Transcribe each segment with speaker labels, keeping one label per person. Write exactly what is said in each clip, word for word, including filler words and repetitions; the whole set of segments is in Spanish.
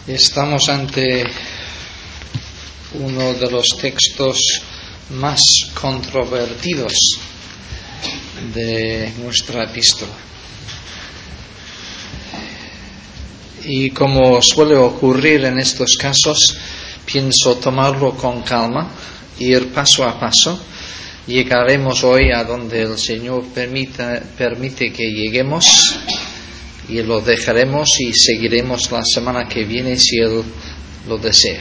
Speaker 1: Estamos ante uno de los textos más controvertidos de nuestra epístola. Y como suele ocurrir en estos casos, pienso tomarlo con calma, ir paso a paso. Llegaremos hoy a donde el Señor permita, permite que lleguemos, y lo dejaremos y seguiremos la semana que viene si Él lo desea.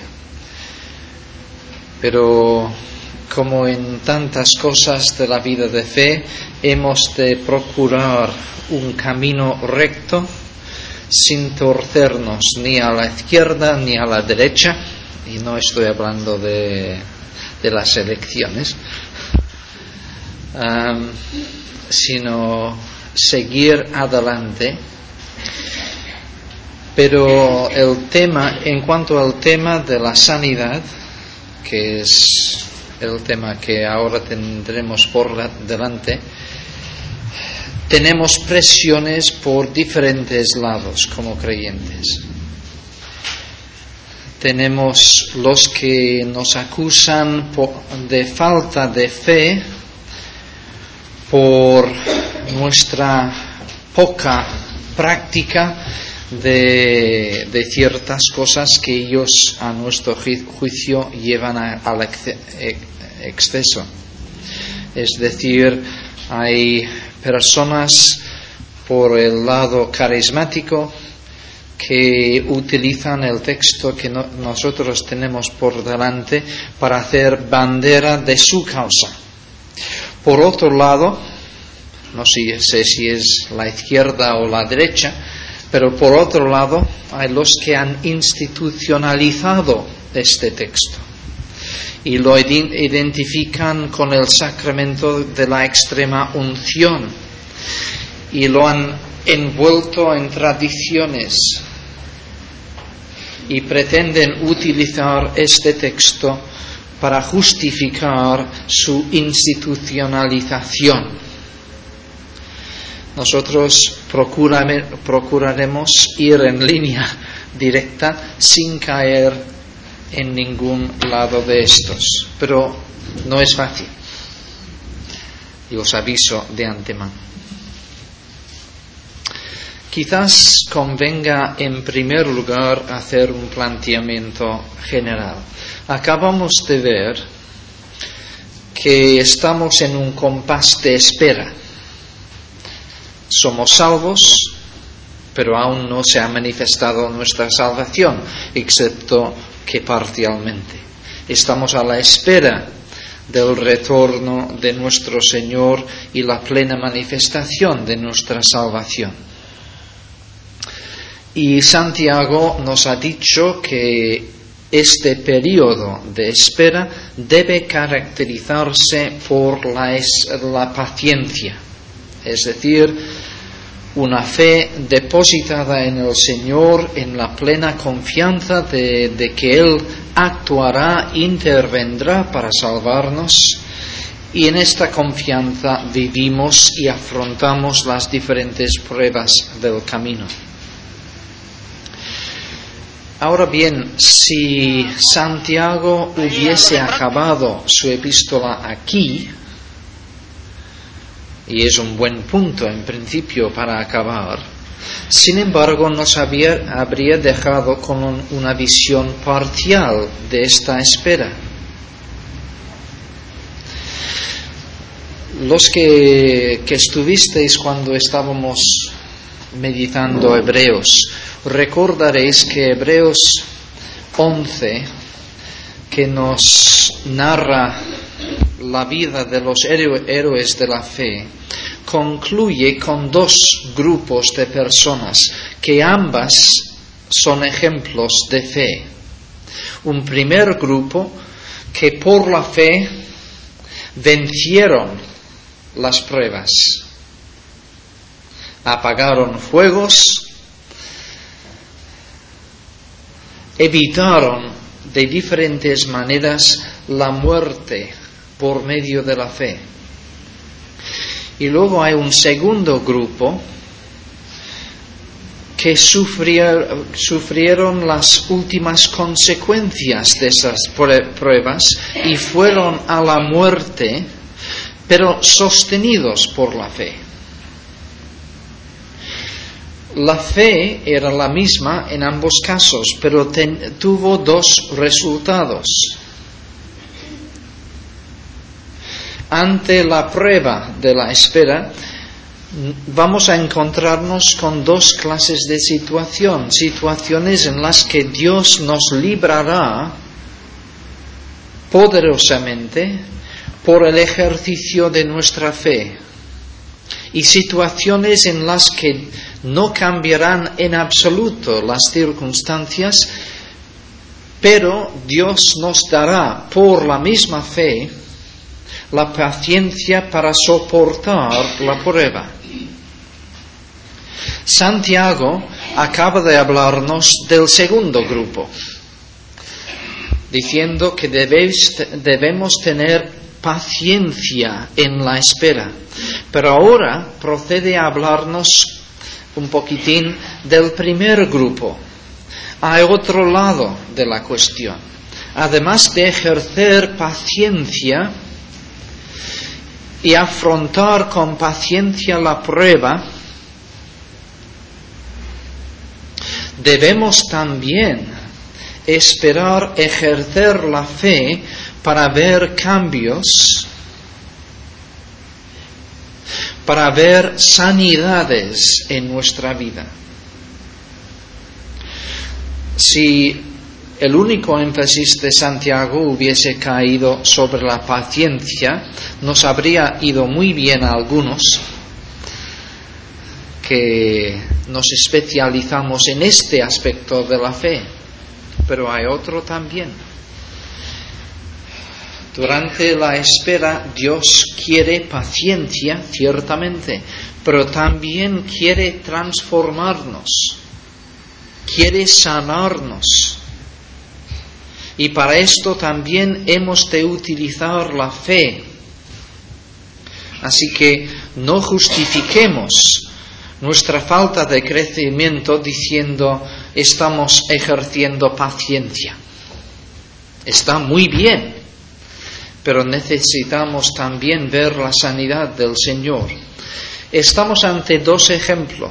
Speaker 1: Pero como en tantas cosas de la vida de fe, hemos de procurar un camino recto, sin torcernos ni a la izquierda ni a la derecha, y no estoy hablando de, de las elecciones, um, sino seguir adelante. Pero el tema, en cuanto al tema de la sanidad, que es el tema que ahora tendremos por delante, tenemos presiones por diferentes lados como creyentes. Tenemos los que nos acusan de falta de fe por nuestra poca práctica de, de ciertas cosas que ellos a nuestro juicio llevan a, al exceso. Es decir, hay personas por el lado carismático que utilizan el texto que no, nosotros tenemos por delante para hacer bandera de su causa. Por otro lado, no sé si es la izquierda o la derecha, pero por otro lado hay los que han institucionalizado este texto y lo identifican con el sacramento de la extrema unción y lo han envuelto en tradiciones y pretenden utilizar este texto para justificar su institucionalización. Nosotros procuraremos ir en línea directa sin caer en ningún lado de estos, pero no es fácil, y os aviso de antemano. Quizás convenga en primer lugar hacer un planteamiento general. Acabamos de ver que estamos en un compás de espera. Somos salvos, pero aún no se ha manifestado nuestra salvación, excepto que parcialmente. Estamos a la espera del retorno de nuestro Señor y la plena manifestación de nuestra salvación. Y Santiago nos ha dicho que este periodo de espera debe caracterizarse por la, la paciencia, es decir, una fe depositada en el Señor, en la plena confianza de, de que Él actuará, intervendrá para salvarnos, y en esta confianza vivimos y afrontamos las diferentes pruebas del camino. Ahora bien, si Santiago hubiese acabado su epístola aquí, y es un buen punto en principio para acabar, sin embargo nos había, habría dejado con un, una visión parcial de esta espera. Los que, que estuvisteis cuando estábamos meditando Hebreos, recordaréis que Hebreos once, que nos narra la vida de los héroes de la fe, concluye con dos grupos de personas que ambas son ejemplos de fe. Un primer grupo que por la fe vencieron las pruebas, apagaron fuegos, evitaron de diferentes maneras la muerte por medio de la fe. Y luego hay un segundo grupo que sufrier, sufrieron las últimas consecuencias de esas pruebas y fueron a la muerte, pero sostenidos por la fe. La fe era la misma en ambos casos, pero ten, tuvo dos resultados. Ante la prueba de la espera, vamos a encontrarnos con dos clases de situación, situaciones en las que Dios nos librará poderosamente por el ejercicio de nuestra fe, y situaciones en las que no cambiarán en absoluto las circunstancias, pero Dios nos dará por la misma fe la paciencia para soportar la prueba. Santiago acaba de hablarnos del segundo grupo, diciendo que debéis, debemos tener paciencia en la espera. Pero ahora procede a hablarnos un poquitín del primer grupo. Hay otro lado de la cuestión. Además de ejercer paciencia y afrontar con paciencia la prueba, debemos también esperar ejercer la fe para ver cambios, para ver sanidades en nuestra vida. Si el único énfasis de Santiago hubiese caído sobre la paciencia, nos habría ido muy bien a algunos que nos especializamos en este aspecto de la fe, pero hay otro también. Durante la espera, Dios quiere paciencia, ciertamente, pero también quiere transformarnos, quiere sanarnos. Y para esto también hemos de utilizar la fe. Así que no justifiquemos nuestra falta de crecimiento diciendo estamos ejerciendo paciencia. Está muy bien, pero necesitamos también ver la sanidad del Señor. Estamos ante dos ejemplos.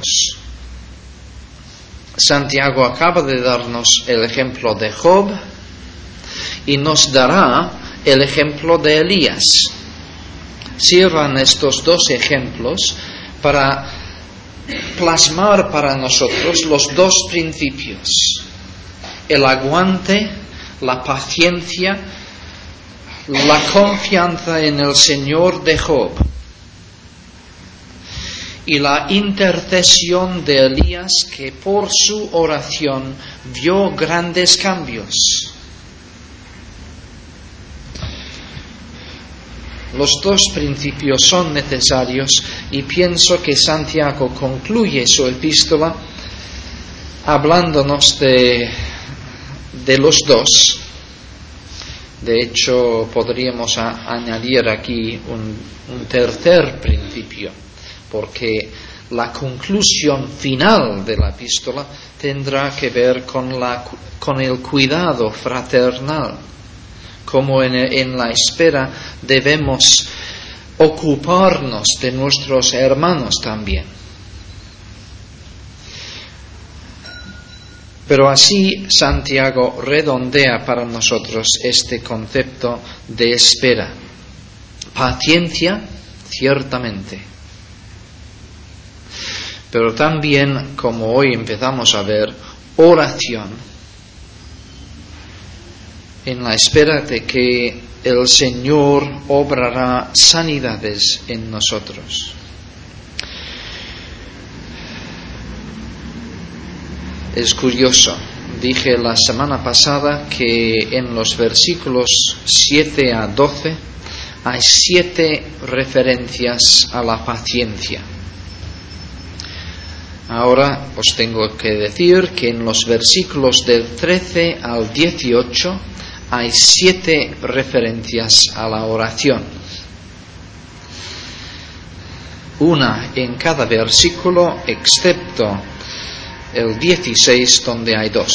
Speaker 1: Santiago acaba de darnos el ejemplo de Job y nos dará el ejemplo de Elías. Sirvan estos dos ejemplos para plasmar para nosotros los dos principios: el aguante, la paciencia, la confianza en el Señor de Job y la intercesión de Elías, que por su oración vio grandes cambios. Los dos principios son necesarios y pienso que Santiago concluye su epístola hablándonos de, de los dos. De hecho, podríamos a, añadir aquí un, un tercer principio, porque la conclusión final de la epístola tendrá que ver con, la, con el cuidado fraternal. Como en, en la espera debemos ocuparnos de nuestros hermanos también. Pero así Santiago redondea para nosotros este concepto de espera. Paciencia, ciertamente. Pero también, como hoy empezamos a ver, oración, en la espera de que el Señor obrará sanidades en nosotros. Es curioso, dije la semana pasada que en los versículos siete a doce hay siete referencias a la paciencia. Ahora os tengo que decir que en los versículos del trece al dieciocho hay siete referencias a la oración. Una en cada versículo, excepto el dieciséis, donde hay dos.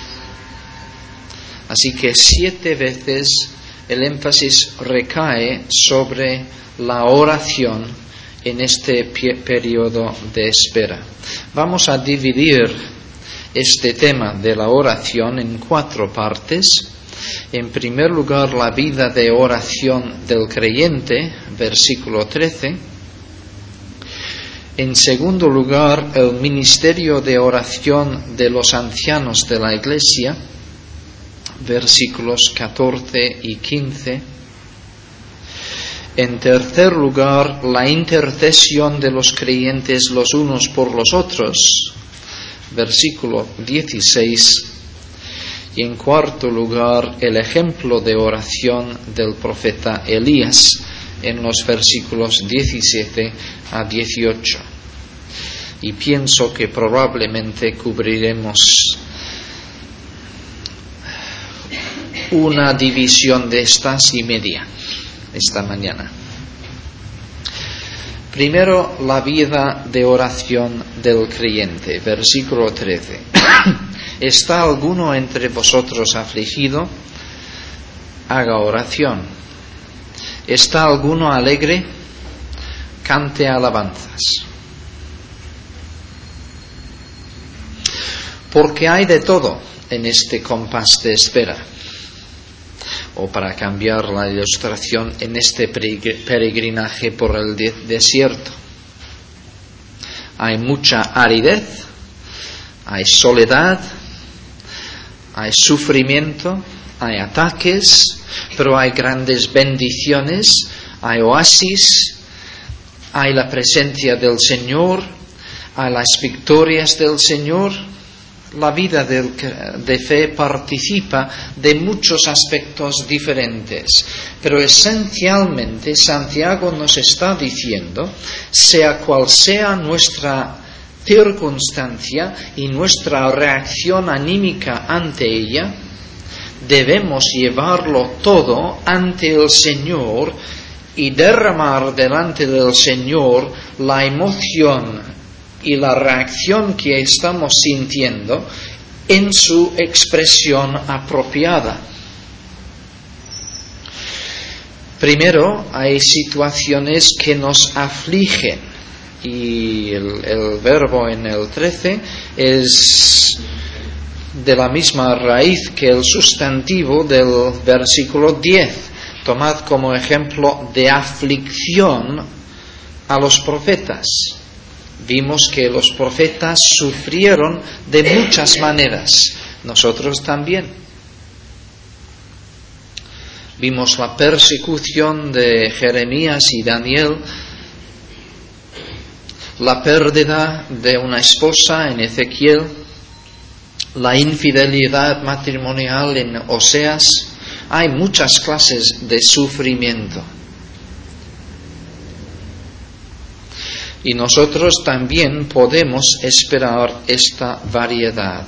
Speaker 1: Así que siete veces el énfasis recae sobre la oración en este periodo de espera. Vamos a dividir este tema de la oración en cuatro partes. En primer lugar, la vida de oración del creyente, versículo trece. En segundo lugar, el ministerio de oración de los ancianos de la Iglesia, versículos catorce y quince. En tercer lugar, la intercesión de los creyentes los unos por los otros, versículo dieciséis. Y en cuarto lugar, el ejemplo de oración del profeta Elías, en los versículos diecisiete a dieciocho. Y pienso que probablemente cubriremos una división de estas y media esta mañana. Primero, la vida de oración del creyente, versículo trece. ¿Está alguno entre vosotros afligido? Haga oración. ¿Está alguno alegre? Cante alabanzas. Porque hay de todo en este compás de espera. O para cambiar la ilustración, en este peregrinaje por el desierto. Hay mucha aridez, hay soledad, hay sufrimiento, hay ataques, pero hay grandes bendiciones, hay oasis, hay la presencia del Señor, hay las victorias del Señor. La vida de, de fe participa de muchos aspectos diferentes, pero esencialmente Santiago nos está diciendo, sea cual sea nuestra circunstancia y nuestra reacción anímica ante ella, debemos llevarlo todo ante el Señor y derramar delante del Señor la emoción y la reacción que estamos sintiendo en su expresión apropiada. Primero, hay situaciones que nos afligen y el, el verbo en el trece es de la misma raíz que el sustantivo del versículo diez. Tomad como ejemplo de aflicción a los profetas. Vimos que los profetas sufrieron de muchas maneras, nosotros también. Vimos la persecución de Jeremías y Daniel, la pérdida de una esposa en Ezequiel, la infidelidad matrimonial en Oseas. Hay muchas clases de sufrimiento. Y nosotros también podemos esperar esta variedad.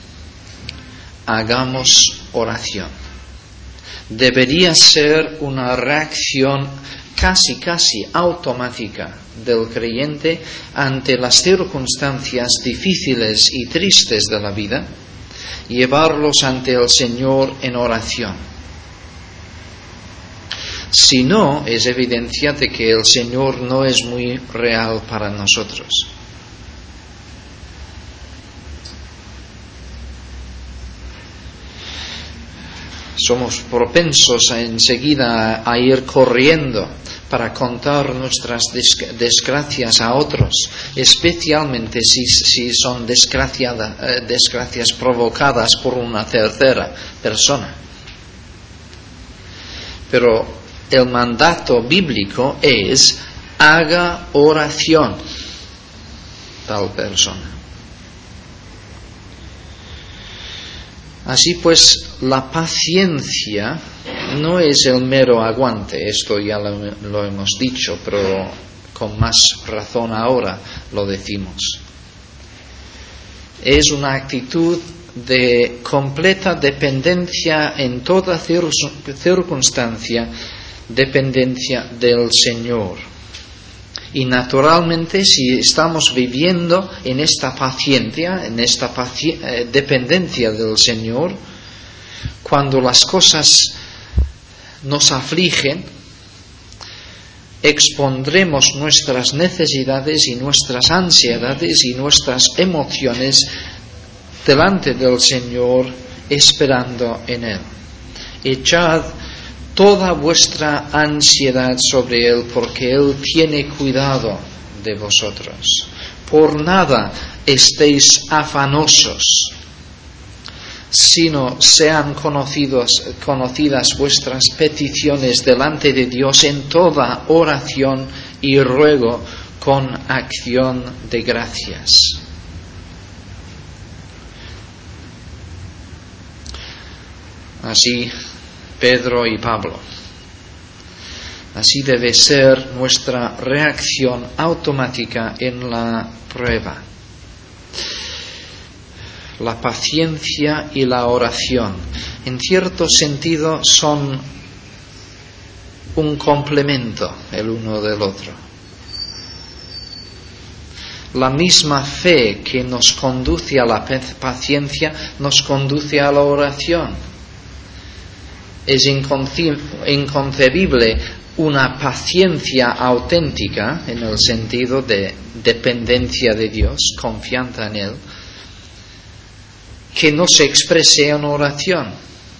Speaker 1: Hagamos oración. Debería ser una reacción casi casi automática del creyente ante las circunstancias difíciles y tristes de la vida, llevarlos ante el Señor en oración. Si no, es evidencia de que el Señor no es muy real para nosotros. Somos propensos a enseguida a ir corriendo para contar nuestras desgracias a otros, especialmente si, si son desgraciadas, eh, desgracias provocadas por una tercera persona. Pero el mandato bíblico es: haga oración tal persona. Así pues, la paciencia no es el mero aguante, esto ya lo, lo hemos dicho, pero con más razón ahora lo decimos. Es una actitud de completa dependencia en toda circunstancia, dependencia del Señor. Y naturalmente, si estamos viviendo en esta paciencia, en esta paci- eh, dependencia del Señor, cuando las cosas nos afligen, expondremos nuestras necesidades y nuestras ansiedades y nuestras emociones delante del Señor, esperando en Él. Echad toda vuestra ansiedad sobre Él, porque Él tiene cuidado de vosotros. Por nada estéis afanosos, sino sean conocidos, conocidas vuestras peticiones delante de Dios en toda oración y ruego con acción de gracias. Así Pedro y Pablo. Así debe ser nuestra reacción automática en la prueba. La paciencia y la oración, en cierto sentido, son un complemento el uno del otro. La misma fe que nos conduce a la paciencia nos conduce a la oración. Es inconcebible una paciencia auténtica en el sentido de dependencia de Dios, confianza en Él, que no se exprese en oración.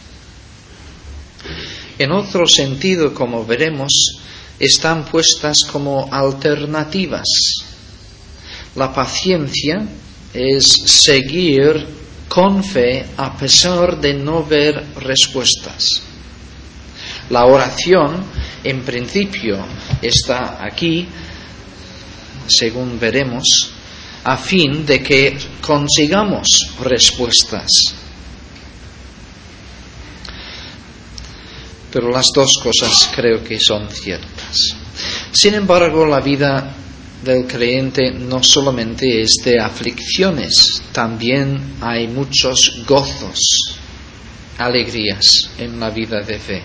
Speaker 1: En otro sentido, como veremos, están puestas como alternativas. La paciencia es seguir con fe a pesar de no ver respuestas. La oración, en principio, está aquí, según veremos, a fin de que consigamos respuestas. Pero las dos cosas creo que son ciertas. Sin embargo, la vida del creyente no solamente es de aflicciones, también hay muchos gozos, alegrías en la vida de fe.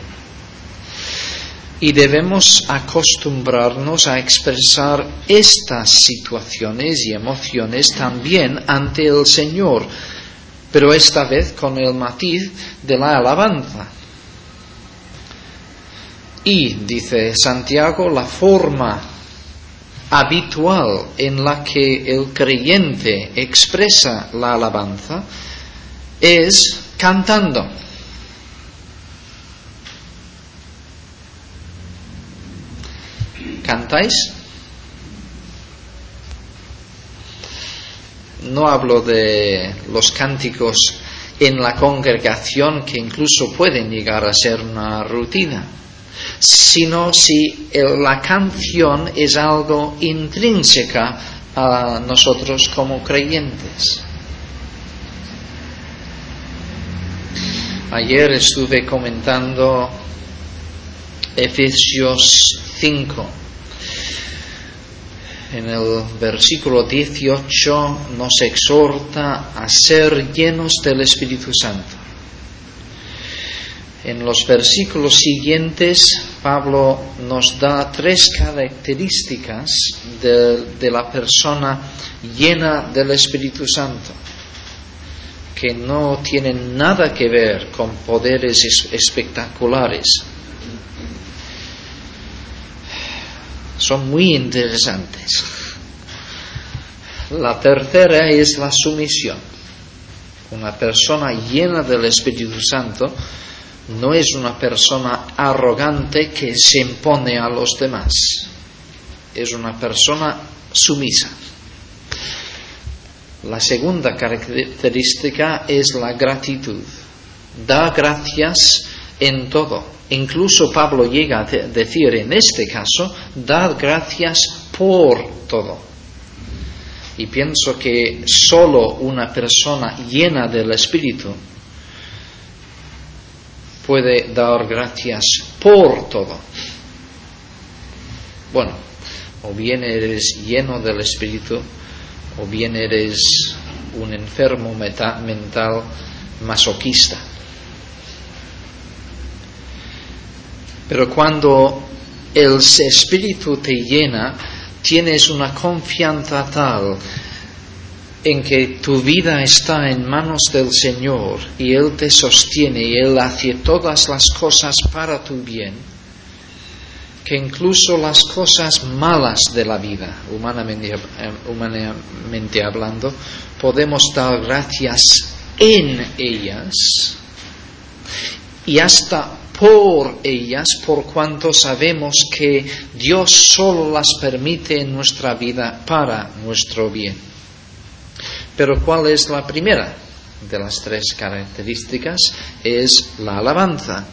Speaker 1: Y debemos acostumbrarnos a expresar estas situaciones y emociones también ante el Señor, pero esta vez con el matiz de la alabanza. Y, dice Santiago, la forma habitual en la que el creyente expresa la alabanza es cantando. ¿Cantáis? No hablo de los cánticos en la congregación, que incluso pueden llegar a ser una rutina, sino si la canción es algo intrínseca a nosotros como creyentes. Ayer estuve comentando Efesios cinco. En el versículo dieciocho nos exhorta a ser llenos del Espíritu Santo. En los versículos siguientes, Pablo nos da tres características de, de la persona llena del Espíritu Santo, que no tienen nada que ver con poderes espectaculares. Son muy interesantes. La tercera es la sumisión. Una persona llena del Espíritu Santo no es una persona arrogante que se impone a los demás. Es una persona sumisa. La segunda característica es la gratitud. Da gracias en todo. Incluso Pablo llega a decir en este caso, dad gracias por todo. Y pienso que solo una persona llena del Espíritu puede dar gracias por todo. Bueno, o bien eres lleno del Espíritu, o bien eres un enfermo meta- mental masoquista. Pero cuando el Espíritu te llena, tienes una confianza tal en que tu vida está en manos del Señor y Él te sostiene y Él hace todas las cosas para tu bien, que incluso las cosas malas de la vida, humanamente, humanamente hablando, podemos dar gracias en ellas y hasta por ellas, por cuanto sabemos que Dios solo las permite en nuestra vida para nuestro bien. Pero ¿cuál es la primera de las tres características? Es la alabanza,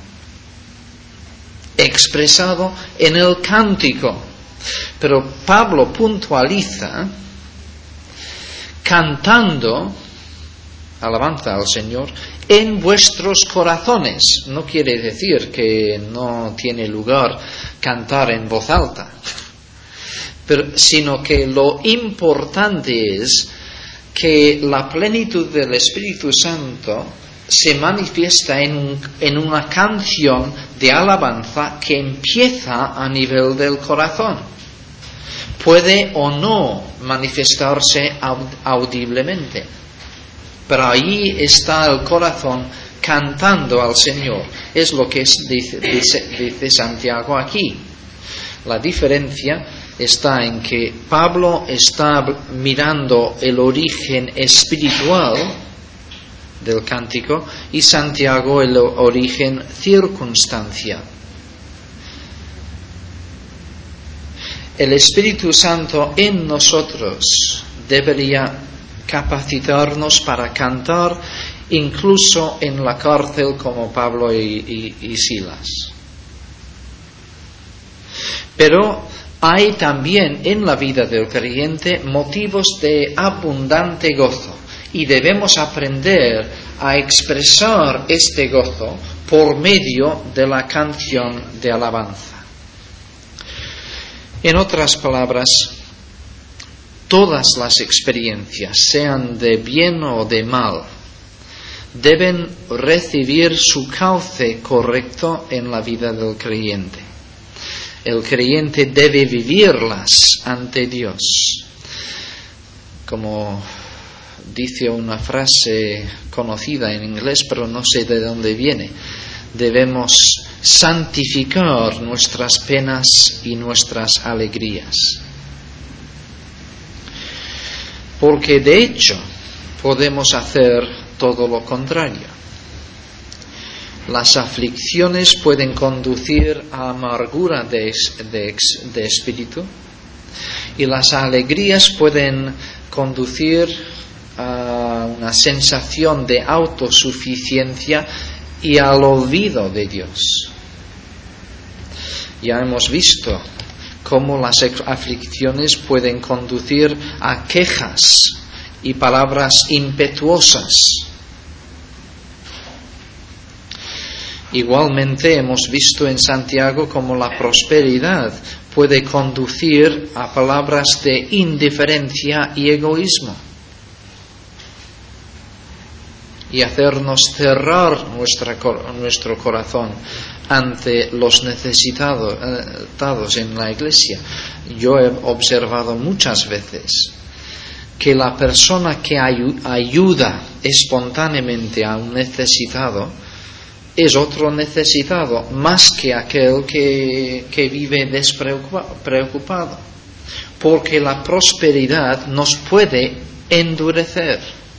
Speaker 1: expresado en el cántico. Pero Pablo puntualiza cantando alabanza al Señor en vuestros corazones. No quiere decir que no tiene lugar cantar en voz alta, pero, sino que lo importante es que la plenitud del Espíritu Santo se manifiesta en, un, en una canción de alabanza que empieza a nivel del corazón. Puede o no manifestarse audiblemente, pero ahí está el corazón cantando al Señor. Es lo que dice, dice, dice Santiago aquí. La diferencia está en que Pablo está mirando el origen espiritual del cántico y Santiago el origen circunstancial. El Espíritu Santo en nosotros debería capacitarnos para cantar incluso en la cárcel como Pablo y, y, y Silas. Pero hay también en la vida del creyente motivos de abundante gozo y debemos aprender a expresar este gozo por medio de la canción de alabanza. En otras palabras, todas las experiencias, sean de bien o de mal, deben recibir su cauce correcto en la vida del creyente. El creyente debe vivirlas ante Dios. Como dice una frase conocida en inglés, pero no sé de dónde viene, debemos santificar nuestras penas y nuestras alegrías. Porque de hecho podemos hacer todo lo contrario. Las aflicciones pueden conducir a amargura de, de, de espíritu y las alegrías pueden conducir a una sensación de autosuficiencia y al olvido de Dios. Ya hemos visto cómo las aflicciones pueden conducir a quejas y palabras impetuosas. Igualmente hemos visto en Santiago cómo la prosperidad puede conducir a palabras de indiferencia y egoísmo y hacernos cerrar nuestra, nuestro corazón ante los necesitados en la iglesia. Yo he observado muchas veces que la persona que ayuda espontáneamente a un necesitado es otro necesitado más que aquel que, que vive despreocupado, porque la prosperidad nos puede endurecer.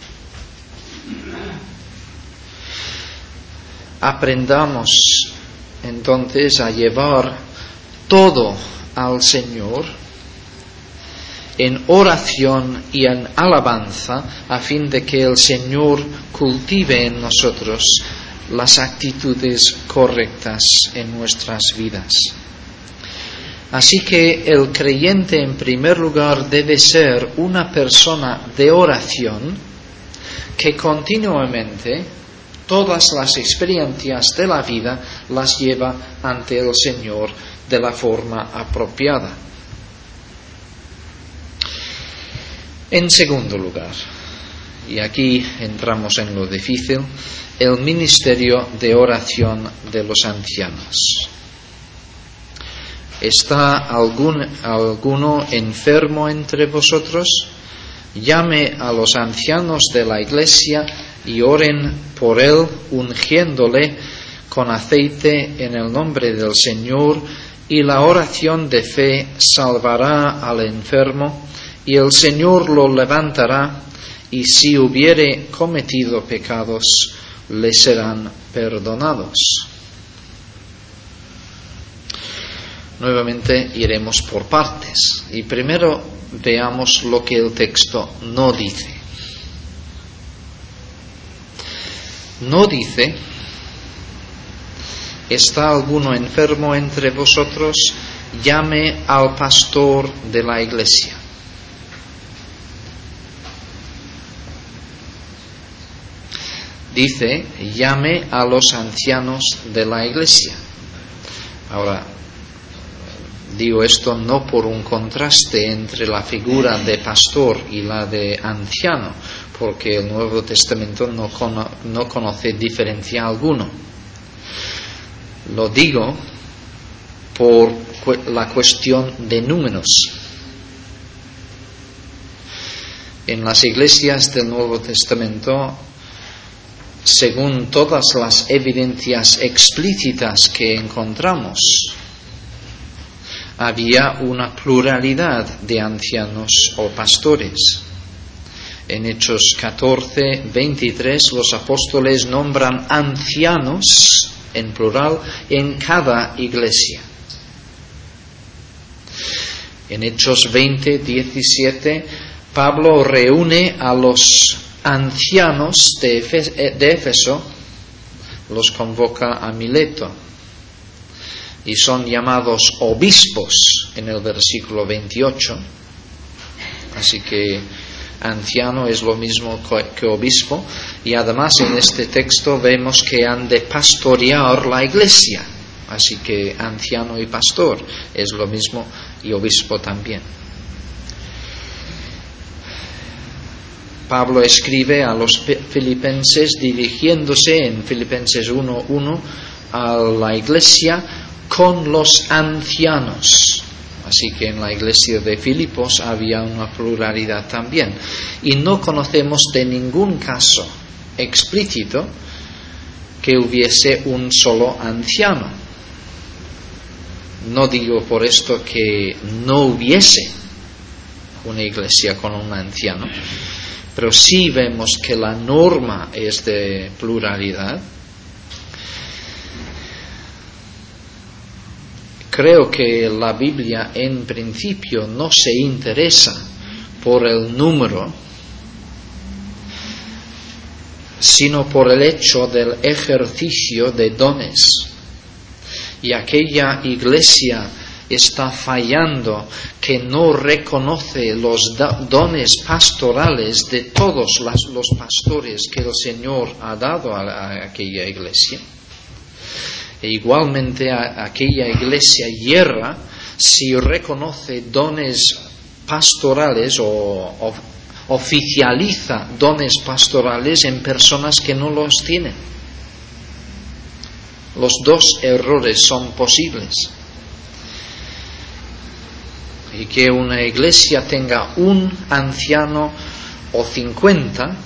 Speaker 1: Aprendamos entonces a llevar todo al Señor en oración y en alabanza, a fin de que el Señor cultive en nosotros las actitudes correctas en nuestras vidas. Así que el creyente en primer lugar debe ser una persona de oración que continuamente todas las experiencias de la vida las lleva ante el Señor de la forma apropiada. En segundo lugar, y aquí entramos en lo difícil, el ministerio de oración de los ancianos. ¿Está algún, alguno enfermo entre vosotros? Llame a los ancianos de la iglesia y oren por él, ungiéndole con aceite en el nombre del Señor, y la oración de fe salvará al enfermo, y el Señor lo levantará, y si hubiere cometido pecados, le serán perdonados. Nuevamente iremos por partes, y primero veamos lo que el texto no dice. No dice: ¿está alguno enfermo entre vosotros? Llame al pastor de la iglesia. Dice: llame a los ancianos de la iglesia. Ahora, digo esto no por un contraste entre la figura de pastor y la de anciano, porque el Nuevo Testamento no, cono- no conoce diferencia alguno. Lo digo por cu- la cuestión de números. En las iglesias del Nuevo Testamento, según todas las evidencias explícitas que encontramos, había una pluralidad de ancianos o pastores. En Hechos catorce, veintitrés, los apóstoles nombran ancianos, en plural, en cada iglesia. En Hechos veinte, diecisiete, Pablo reúne a los ancianos de Éfeso, los convoca a Mileto, y son llamados obispos en el versículo veintiocho. Así que anciano es lo mismo que obispo, y además en este texto vemos que han de pastorear la iglesia. Así que anciano y pastor es lo mismo, y obispo también. Pablo escribe a los filipenses dirigiéndose en Filipenses uno uno a la iglesia con los ancianos. Así que en la iglesia de Filipos había una pluralidad también. Y no conocemos de ningún caso explícito que hubiese un solo anciano. No digo por esto que no hubiese una iglesia con un anciano, pero sí vemos que la norma es de pluralidad. Creo que la Biblia en principio no se interesa por el número, sino por el hecho del ejercicio de dones. Y aquella iglesia está fallando que no reconoce los dones pastorales de todos los pastores que el Señor ha dado a aquella iglesia. E igualmente a aquella iglesia yerra si reconoce dones pastorales o, o oficializa dones pastorales en personas que no los tienen. Los dos errores son posibles. Y que una iglesia tenga un anciano o cincuenta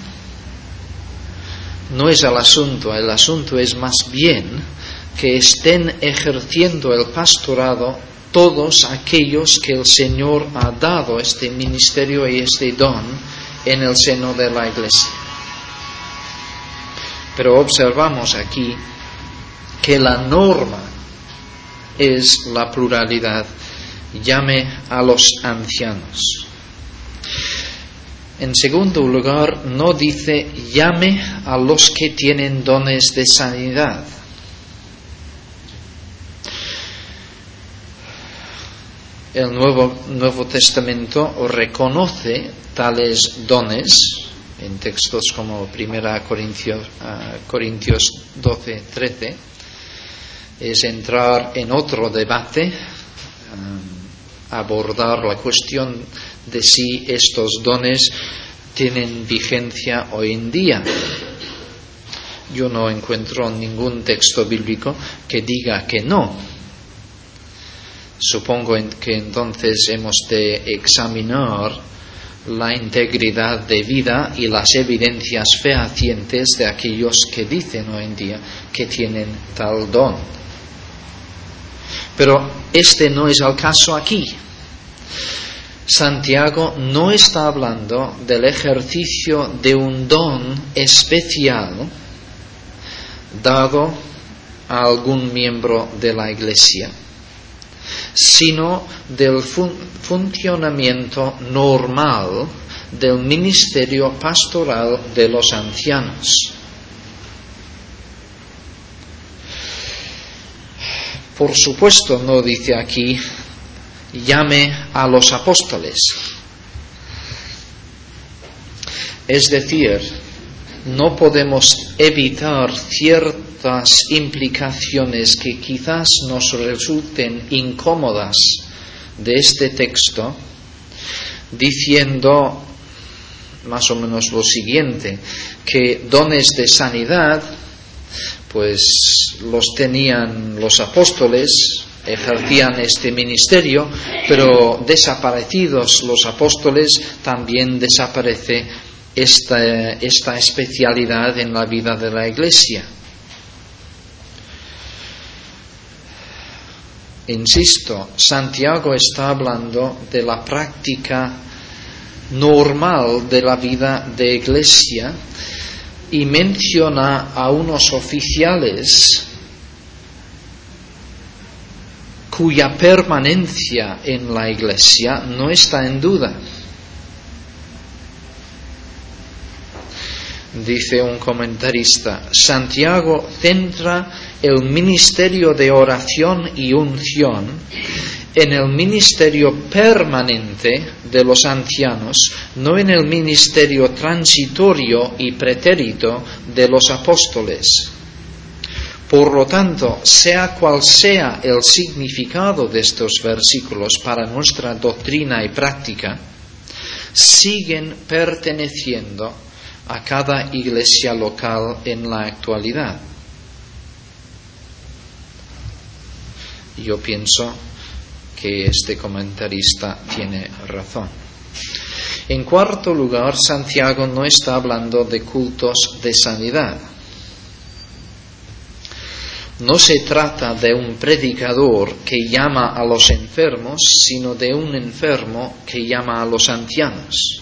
Speaker 1: no es el asunto. El asunto es más bien que estén ejerciendo el pastorado todos aquellos que el Señor ha dado este ministerio y este don en el seno de la iglesia. Pero observamos aquí que la norma es la pluralidad. Llame a los ancianos. En segundo lugar, no dice llame a los que tienen dones de sanidad. El Nuevo, Nuevo Testamento reconoce tales dones en textos como primera Corintios, uh, Corintios doce, trece. Es entrar en otro debate, um, abordar la cuestión de si estos dones tienen vigencia hoy en día. Yo no encuentro ningún texto bíblico que diga que no. Supongo que entonces hemos de examinar la integridad de vida y las evidencias fehacientes de aquellos que dicen hoy en día que tienen tal don. Pero este no es el caso aquí. Santiago no está hablando del ejercicio de un don especial dado a algún miembro de la Iglesia, sino del fun- funcionamiento normal del ministerio pastoral de los ancianos. Por supuesto, no dice aquí, llame a los apóstoles. Es decir, no podemos evitar ciertas implicaciones que quizás nos resulten incómodas de este texto, diciendo más o menos lo siguiente, que dones de sanidad, pues los tenían los apóstoles, ejercían este ministerio, pero desaparecidos los apóstoles, también desaparece esta, esta especialidad en la vida de la Iglesia. Insisto, Santiago está hablando de la práctica normal de la vida de Iglesia y menciona a unos oficiales cuya permanencia en la Iglesia no está en duda. Dice un comentarista, Santiago centra el ministerio de oración y unción en el ministerio permanente de los ancianos, no en el ministerio transitorio y pretérito de los apóstoles. Por lo tanto, sea cual sea el significado de estos versículos para nuestra doctrina y práctica, siguen perteneciendo a cada iglesia local en la actualidad. Yo pienso que este comentarista tiene razón. En cuarto lugar, Santiago no está hablando de cultos de sanidad. No se trata de un predicador que llama a los enfermos, sino de un enfermo que llama a los ancianos.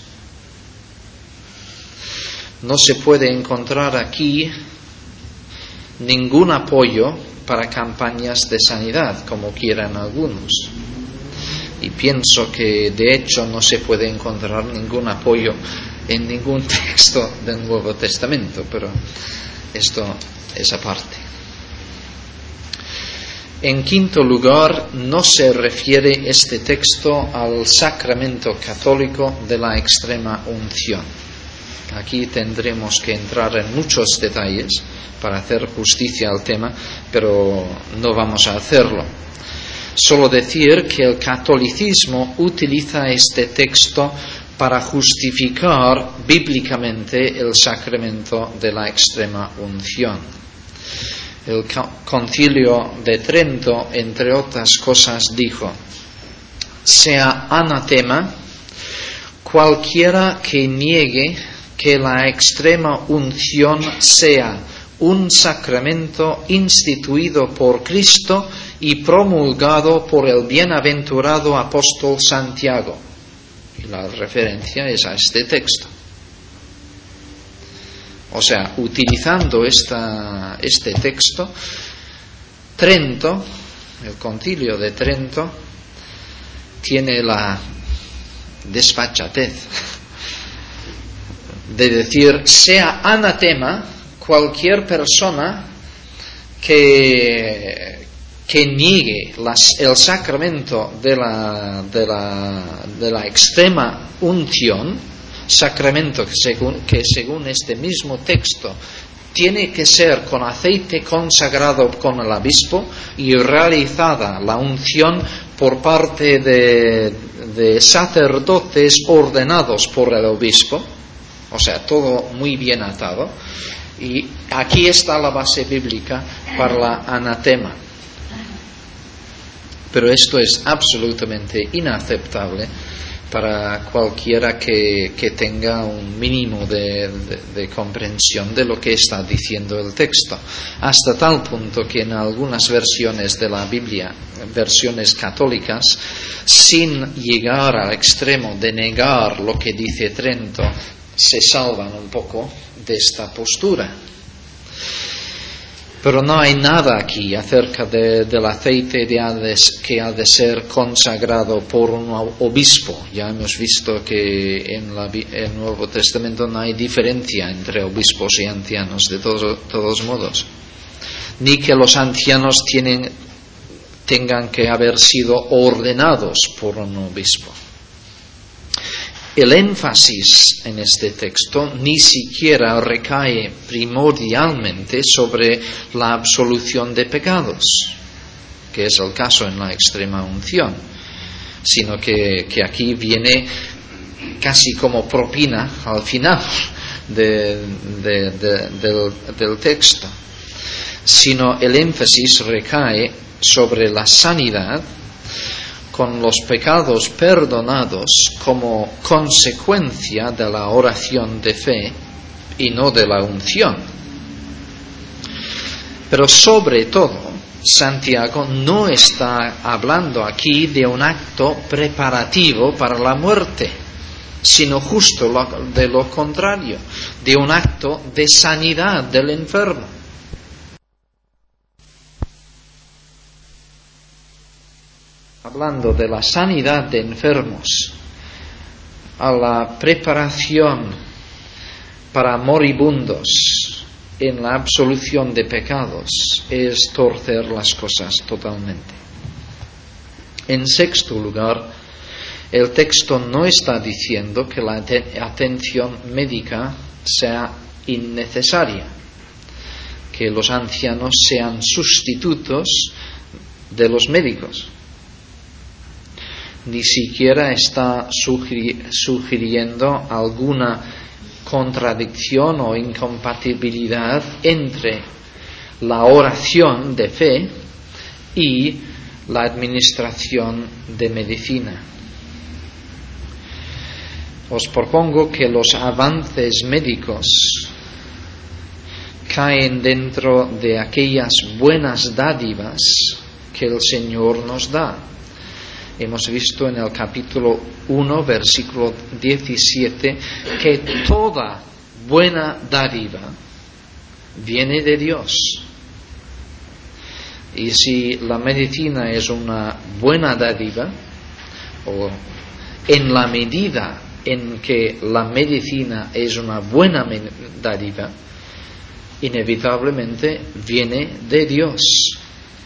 Speaker 1: No se puede encontrar aquí ningún apoyo para campañas de sanidad, como quieran algunos. Y pienso que de hecho no se puede encontrar ningún apoyo en ningún texto del Nuevo Testamento, pero esto es aparte. En quinto lugar, no se refiere este texto al sacramento católico de la extrema unción. Aquí tendremos que entrar en muchos detalles para hacer justicia al tema, pero no vamos a hacerlo. Solo decir que el catolicismo utiliza este texto para justificar bíblicamente el sacramento de la extrema unción. El Concilio de Trento, entre otras cosas, dijo: sea anatema cualquiera que niegue que la extrema unción sea un sacramento instituido por Cristo y promulgado por el bienaventurado apóstol Santiago. Y la referencia es a este texto. O sea, utilizando esta, este texto, Trento, el Concilio de Trento, tiene la desfachatez de decir, sea anatema cualquier persona que, que niegue las, el sacramento de la, de, la, de la extrema unción, sacramento que según, que según este mismo texto tiene que ser con aceite consagrado con el obispo y realizada la unción por parte de, de sacerdotes ordenados por el obispo, o sea, todo muy bien atado. Y aquí está la base bíblica para la anatema. Pero esto es absolutamente inaceptable para cualquiera que, que tenga un mínimo de, de, de comprensión de lo que está diciendo el texto, hasta tal punto que en algunas versiones de la Biblia, versiones católicas, sin llegar al extremo de negar lo que dice Trento, se salvan un poco de esta postura. Pero no hay nada aquí acerca de, del aceite de Hades que ha de ser consagrado por un obispo. Ya hemos visto que en la, el Nuevo Testamento no hay diferencia entre obispos y ancianos, de todo, todos modos. Ni que los ancianos tienen, tengan que haber sido ordenados por un obispo. El énfasis en este texto ni siquiera recae primordialmente sobre la absolución de pecados, que es el caso en la extrema unción, sino que, que aquí viene casi como propina al final de, de, de, del, del texto, sino el énfasis recae sobre la sanidad con los pecados perdonados como consecuencia de la oración de fe y no de la unción. Pero sobre todo, Santiago no está hablando aquí de un acto preparativo para la muerte, sino justo de lo contrario, de un acto de sanidad del enfermo. Hablando de la sanidad de enfermos, a la preparación para moribundos en la absolución de pecados, es torcer las cosas totalmente. En sexto lugar, el texto no está diciendo que la atención médica sea innecesaria, que los ancianos sean sustitutos de los médicos. Ni siquiera está sugiri- sugiriendo alguna contradicción o incompatibilidad entre la oración de fe y la administración de medicina. Os propongo que los avances médicos caen dentro de aquellas buenas dádivas que el Señor nos da. Hemos visto en el capítulo uno, versículo diecisiete, que toda buena dádiva viene de Dios. Y si la medicina es una buena dádiva, o en la medida en que la medicina es una buena dádiva, inevitablemente viene de Dios.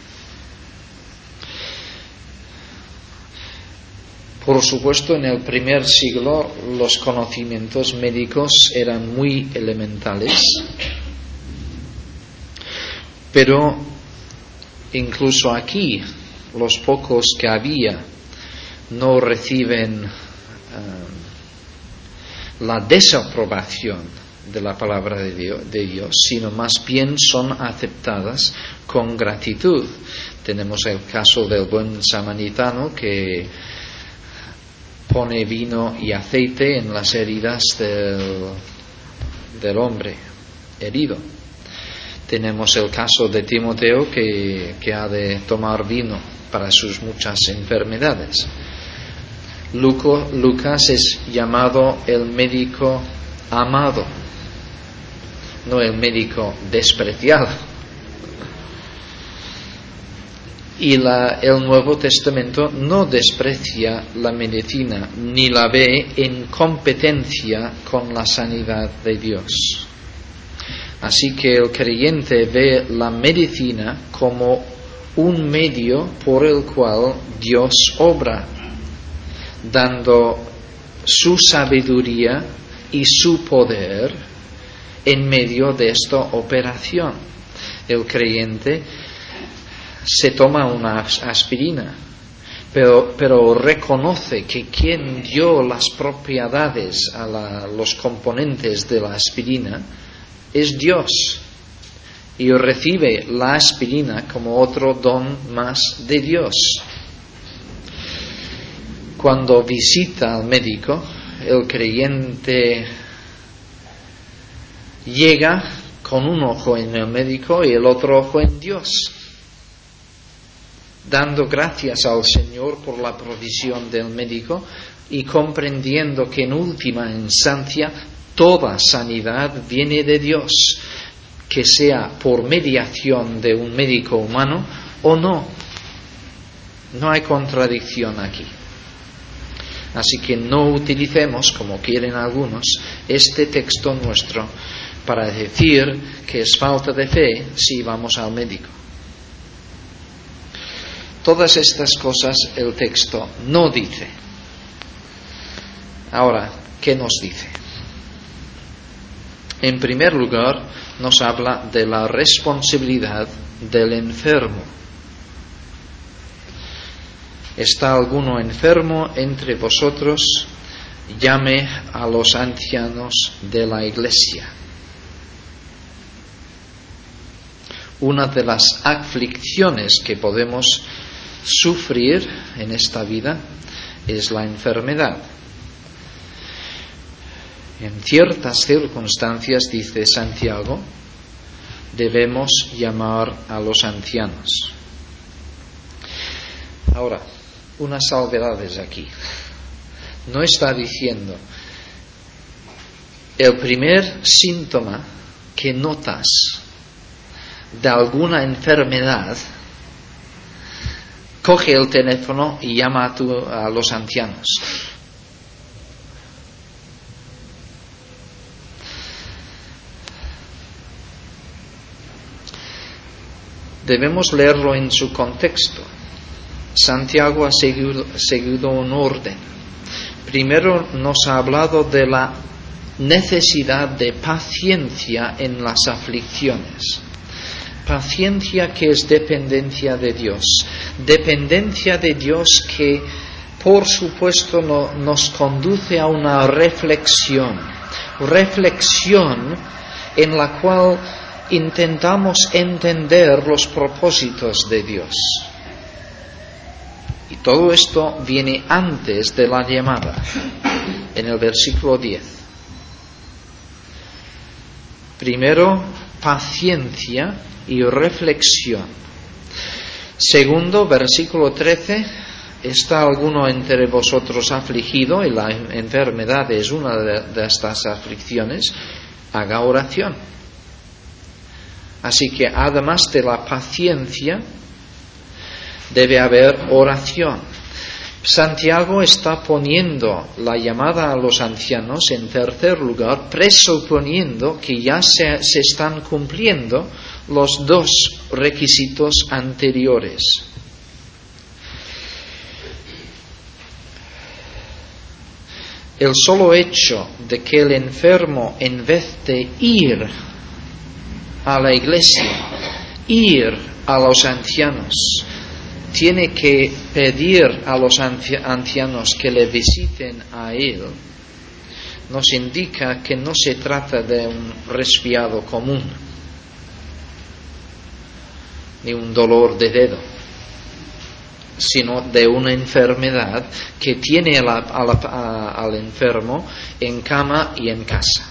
Speaker 1: Por supuesto, en el primer siglo los conocimientos médicos eran muy elementales, pero incluso aquí los pocos que había no reciben uh, la desaprobación de la palabra de Dios, de Dios, sino más bien son aceptadas con gratitud. Tenemos el caso del buen samaritano que pone vino y aceite en las heridas del, del hombre herido. Tenemos el caso de Timoteo que, que ha de tomar vino para sus muchas enfermedades. Luco, Lucas es llamado el médico amado, no el médico despreciado. Y la, el Nuevo Testamento no desprecia la medicina ni la ve en competencia con la sanidad de Dios. Así que el creyente ve la medicina como un medio por el cual Dios obra, dando su sabiduría y su poder en medio de esta operación. El creyente se toma una aspirina, pero, pero reconoce que quien dio las propiedades a la, los componentes de la aspirina es Dios, y recibe la aspirina como otro don más de Dios. cuando visita al médico, el creyente llega con un ojo en el médico y el otro ojo en Dios, dando gracias al Señor por la provisión del médico y comprendiendo que en última instancia toda sanidad viene de Dios, que sea por mediación de un médico humano o no. No hay contradicción aquí. Así que no utilicemos, como quieren algunos, este texto nuestro para decir que es falta de fe si vamos al médico. Todas estas cosas el texto no dice. Ahora, ¿qué nos dice? En primer lugar, nos habla de la responsabilidad del enfermo. ¿Está alguno enfermo entre vosotros? Llame a los ancianos de la iglesia. Una de las aflicciones que podemos sufrir en esta vida es la enfermedad. En ciertas circunstancias, dice Santiago, debemos llamar a los ancianos. Ahora, unas salvedades aquí. No está diciendo el primer síntoma que notas de alguna enfermedad, coge el teléfono y llama a, tu, a los ancianos. Debemos leerlo en su contexto. Santiago ha seguido, seguido un orden. Primero nos ha hablado de la necesidad de paciencia en las aflicciones. Paciencia que es dependencia de Dios. Dependencia de Dios que, por supuesto, no, nos conduce a una reflexión. Reflexión en la cual intentamos entender los propósitos de Dios. Y todo esto viene antes de la llamada, en el versículo diez. Primero, paciencia y reflexión. Segundo, versículo trece, ¿está alguno entre vosotros afligido? Y la enfermedad es una de, de estas aflicciones. Haga oración. Así que además de la paciencia, debe haber oración. Santiago está poniendo la llamada a los ancianos en tercer lugar, presuponiendo que ya se, se están cumpliendo los dos requisitos anteriores. El solo hecho de que el enfermo, en vez de ir a la iglesia, ir a los ancianos, tiene que pedir a los ancianos que le visiten a él, nos indica que no se trata de un resfriado común, ni un dolor de dedo, sino de una enfermedad que tiene a la, a la, a, al enfermo en cama y en casa.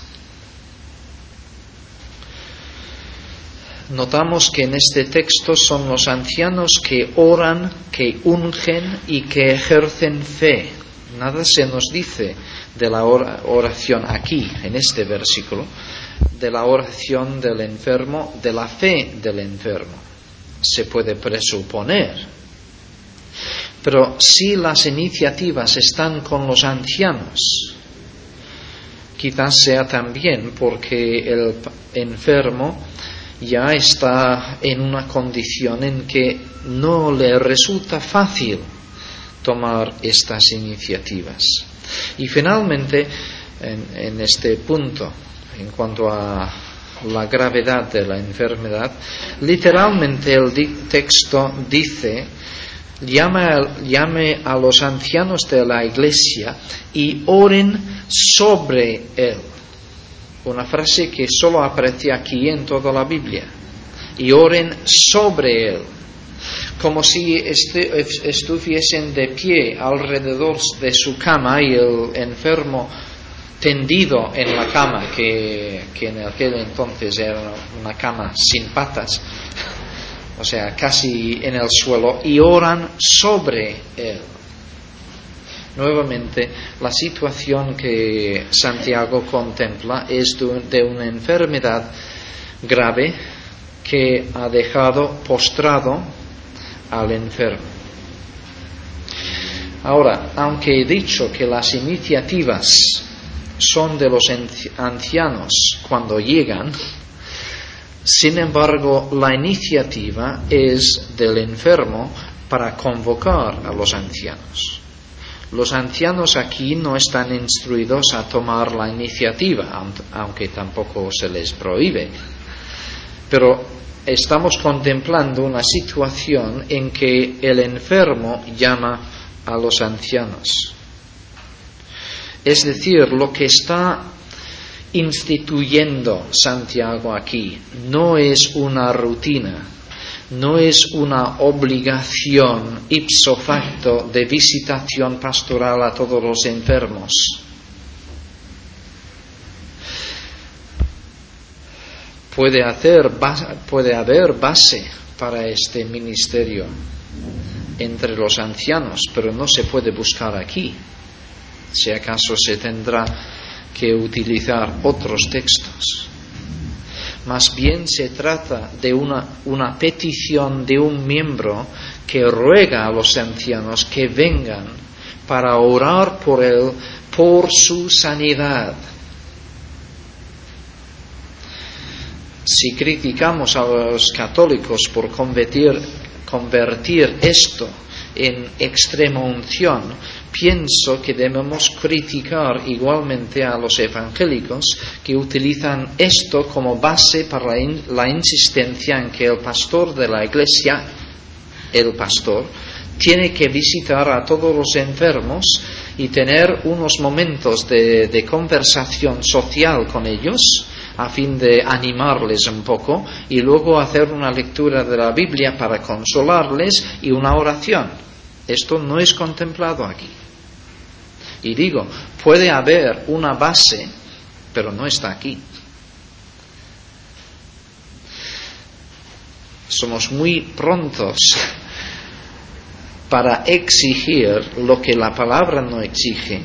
Speaker 1: Notamos que en este texto son los ancianos que oran, que ungen y que ejercen fe. Nada se nos dice de la oración aquí, en este versículo, de la oración del enfermo, de la fe del enfermo. Se puede presuponer. Pero si las iniciativas están con los ancianos, quizás sea también porque el enfermo ya está en una condición en que no le resulta fácil tomar estas iniciativas. Y finalmente, en, en este punto, en cuanto a la gravedad de la enfermedad, literalmente el texto dice: llame, llame a los ancianos de la iglesia y oren sobre él. Una frase que solo aparece aquí en toda la Biblia. Y oren sobre él. como si este, estuviesen de pie alrededor de su cama y el enfermo tendido en la cama, que, que en aquel entonces era una cama sin patas, o sea, casi en el suelo, y oran sobre él. Nuevamente, la situación que Santiago contempla es de una enfermedad grave que ha dejado postrado al enfermo. Ahora, aunque he dicho que las iniciativas son de los ancianos cuando llegan, sin embargo, la iniciativa es del enfermo para convocar a los ancianos. Los ancianos aquí no están instruidos a tomar la iniciativa, aunque tampoco se les prohíbe. Pero estamos contemplando una situación en que el enfermo llama a los ancianos. Es decir, lo que está instituyendo Santiago aquí no es una rutina, no es una obligación ipso facto de visitación pastoral a todos los enfermos. Puede hacer, puede haber base para este ministerio entre los ancianos, pero no se puede buscar aquí. Si acaso se tendrá que utilizar otros textos. Más bien se trata de una, una petición de un miembro que ruega a los ancianos que vengan para orar por él, por su sanidad. Si criticamos a los católicos por convertir, convertir esto en extrema unción, pienso que debemos criticar igualmente a los evangélicos que utilizan esto como base para la, in, la insistencia en que el pastor de la iglesia, el pastor, tiene que visitar a todos los enfermos y tener unos momentos de, de conversación social con ellos a fin de animarles un poco y luego hacer una lectura de la Biblia para consolarles y una oración. Esto no es contemplado aquí. Y digo, puede haber una base, pero no está aquí. Somos muy prontos para exigir lo que la palabra no exige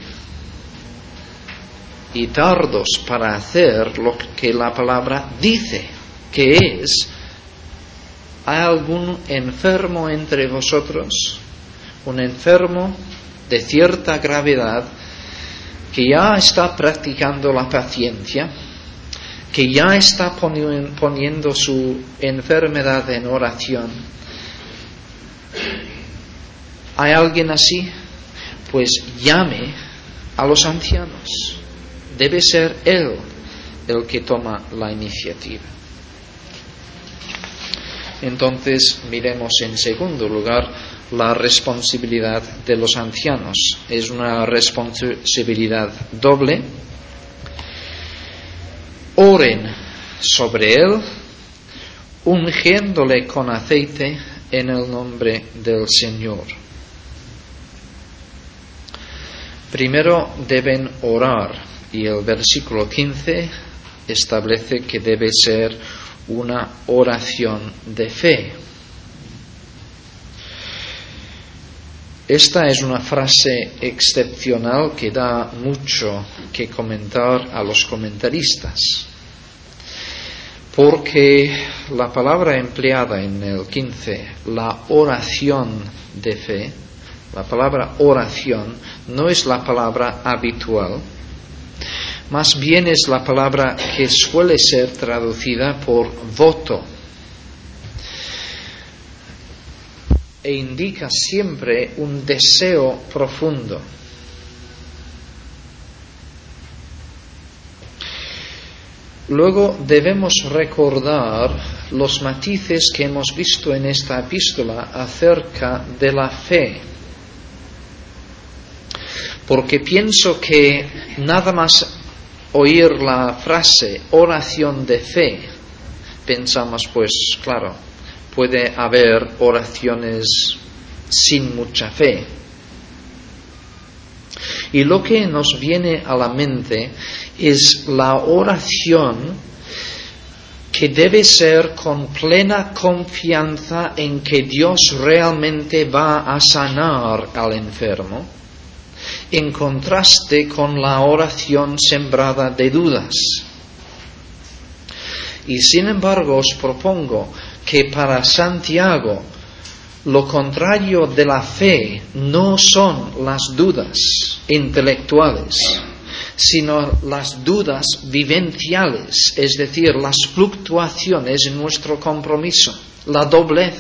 Speaker 1: y tardos para hacer lo que la palabra dice, que es: ¿hay algún enfermo entre vosotros? Un enfermo de cierta gravedad que ya está practicando la paciencia, que ya está poniendo su enfermedad en oración. ¿Hay alguien así? Pues llame a los ancianos. Debe ser él el que toma la iniciativa. Entonces, miremos en segundo lugar la responsabilidad de los ancianos. Es una responsabilidad doble. Oren sobre él, ungiéndole con aceite en el nombre del Señor. Primero deben orar, y el versículo quince establece que debe ser una oración de fe. Esta es una frase excepcional que da mucho que comentar a los comentaristas, porque la palabra empleada en el quince, la oración de fe, la palabra oración no es la palabra habitual, más bien es la palabra que suele ser traducida por voto e indica siempre un deseo profundo. Luego debemos recordar los matices que hemos visto en esta epístola acerca de la fe, porque pienso que nada más oír la frase oración de fe, pensamos, pues claro, puede haber oraciones sin mucha fe. Y lo que nos viene a la mente es la oración que debe ser con plena confianza en que Dios realmente va a sanar al enfermo, en contraste con la oración sembrada de dudas. Y sin embargo os propongo que para Santiago lo contrario de la fe no son las dudas intelectuales, sino las dudas vivenciales, es decir, las fluctuaciones en nuestro compromiso, la doblez.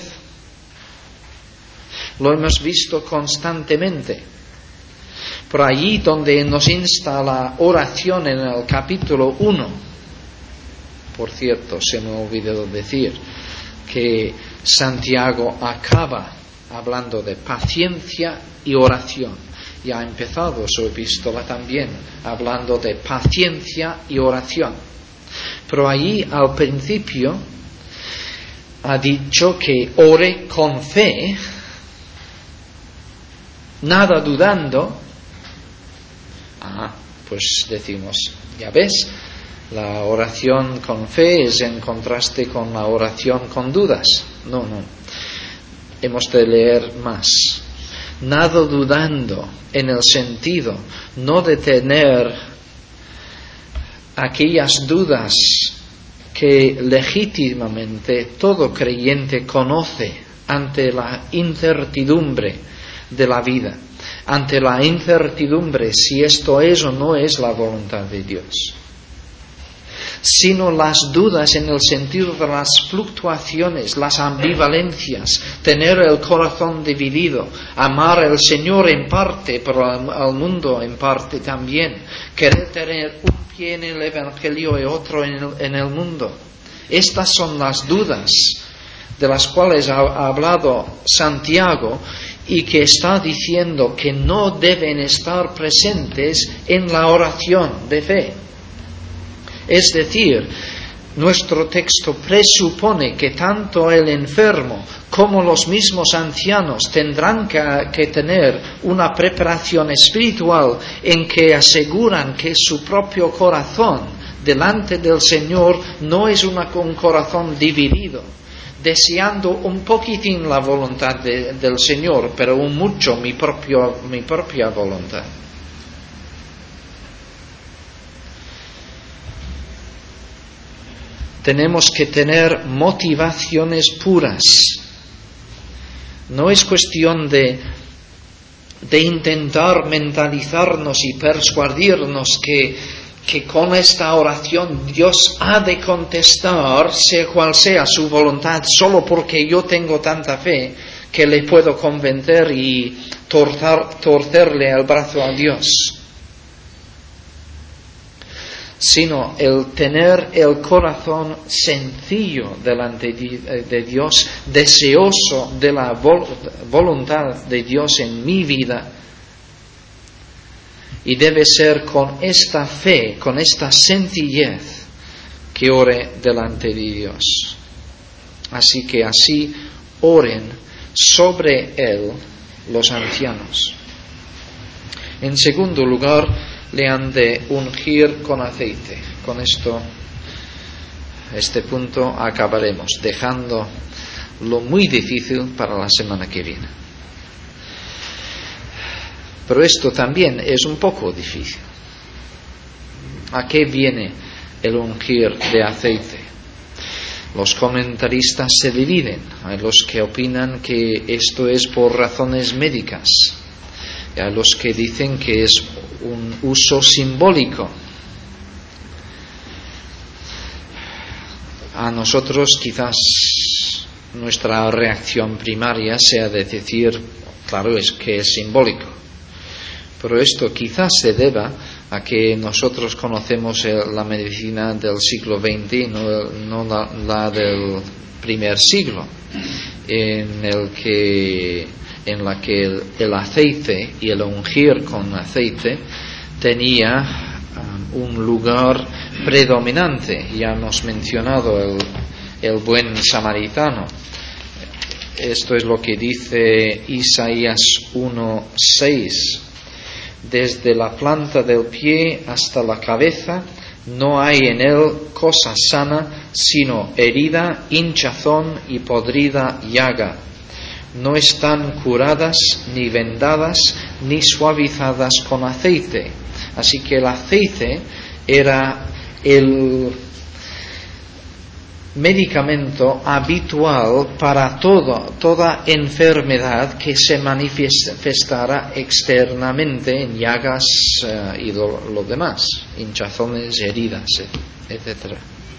Speaker 1: Lo hemos visto constantemente. Por allí donde nos insta la oración en el capítulo uno, por cierto, se me olvidó decir que Santiago acaba hablando de paciencia y oración. Y ha empezado su epístola también hablando de paciencia y oración. Pero allí al principio ha dicho que ore con fe, nada dudando. Ah, pues decimos, ya ves, la oración con fe es en contraste con la oración con dudas. No, no. Hemos de leer más. Nada dudando en el sentido no de tener aquellas dudas que legítimamente todo creyente conoce ante la incertidumbre de la vida, ante la incertidumbre si esto es o no es la voluntad de Dios, sino las dudas en el sentido de las fluctuaciones, las ambivalencias, tener el corazón dividido, amar al Señor en parte, pero al mundo en parte también, querer tener un pie en el Evangelio y otro en el, en el mundo. Estas son las dudas de las cuales ha, ha hablado Santiago y que está diciendo que no deben estar presentes en la oración de fe. Es decir, nuestro texto presupone que tanto el enfermo como los mismos ancianos tendrán que, que tener una preparación espiritual en que aseguran que su propio corazón delante del Señor no es una, un corazón dividido, deseando un poquitín la voluntad de, del Señor, pero un mucho mi, propio, mi propia voluntad. Tenemos que tener motivaciones puras. No es cuestión de, de intentar mentalizarnos y persuadirnos que, que con esta oración Dios ha de contestar, sea cual sea su voluntad, solo porque yo tengo tanta fe que le puedo convencer y tortar, torcerle el brazo a Dios. Sino el tener el corazón sencillo delante de Dios, deseoso de la voluntad de Dios en mi vida. Y debe ser con esta fe, con esta sencillez, que ore delante de Dios. Así que así oren sobre él los ancianos. En segundo lugar, le han de ungir con aceite. Con esto, este punto acabaremos, dejando lo muy difícil para la semana que viene. Pero esto también es un poco difícil. ¿A qué viene el ungir de aceite? Los comentaristas se dividen. Hay los que opinan que esto es por razones médicas. Y hay los que dicen que es un uso simbólico. A nosotros quizás nuestra reacción primaria sea de decir, claro, es que es simbólico. Pero esto quizás se deba a que nosotros conocemos el, la medicina del siglo veinte y no, no la, la del primer siglo, en el que en la que el, el aceite y el ungir con aceite tenía um, un lugar predominante. Ya hemos mencionado el, el buen samaritano, Esto es lo que dice Isaías uno seis. Desde la planta del pie hasta la cabeza no hay en él cosa sana, sino herida, hinchazón y podrida llaga. No están curadas, ni vendadas, ni suavizadas con aceite. Así que el aceite era el medicamento habitual para todo, toda enfermedad que se manifestara externamente en llagas uh, y lo, lo demás, hinchazones, heridas, etcétera.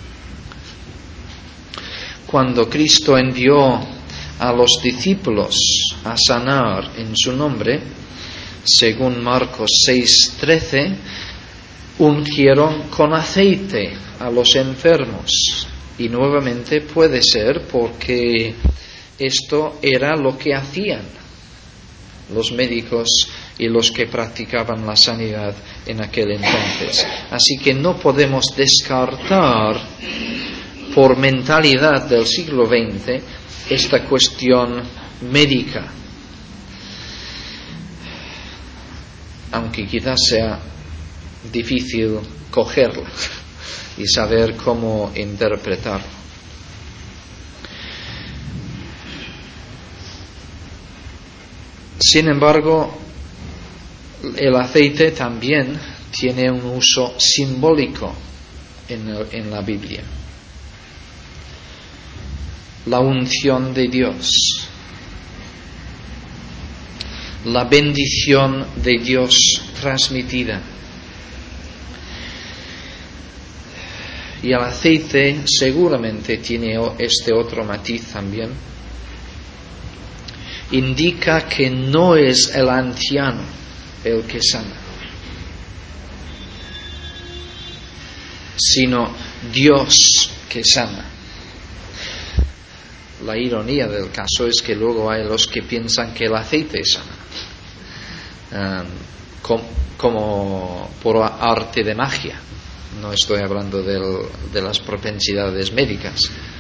Speaker 1: Cuando Cristo envió a los discípulos a sanar en su nombre, según Marcos seis trece, ungieron con aceite a los enfermos. Y nuevamente puede ser porque esto era lo que hacían los médicos y los que practicaban la sanidad en aquel entonces. Así que no podemos descartar por mentalidad del siglo veinte esta cuestión médica, aunque quizás sea difícil cogerla y saber cómo interpretarlo. Sin embargo, el aceite también tiene un uso simbólico en, el, en la Biblia. La unción de Dios, la bendición de Dios transmitida. Y el aceite seguramente tiene este otro matiz también. Indica que no es el anciano el que sana, sino Dios que sana. La ironía del caso es que luego hay los que piensan que el aceite sana, um, com, como por arte de magia. No estoy hablando del, de las propensidades médicas,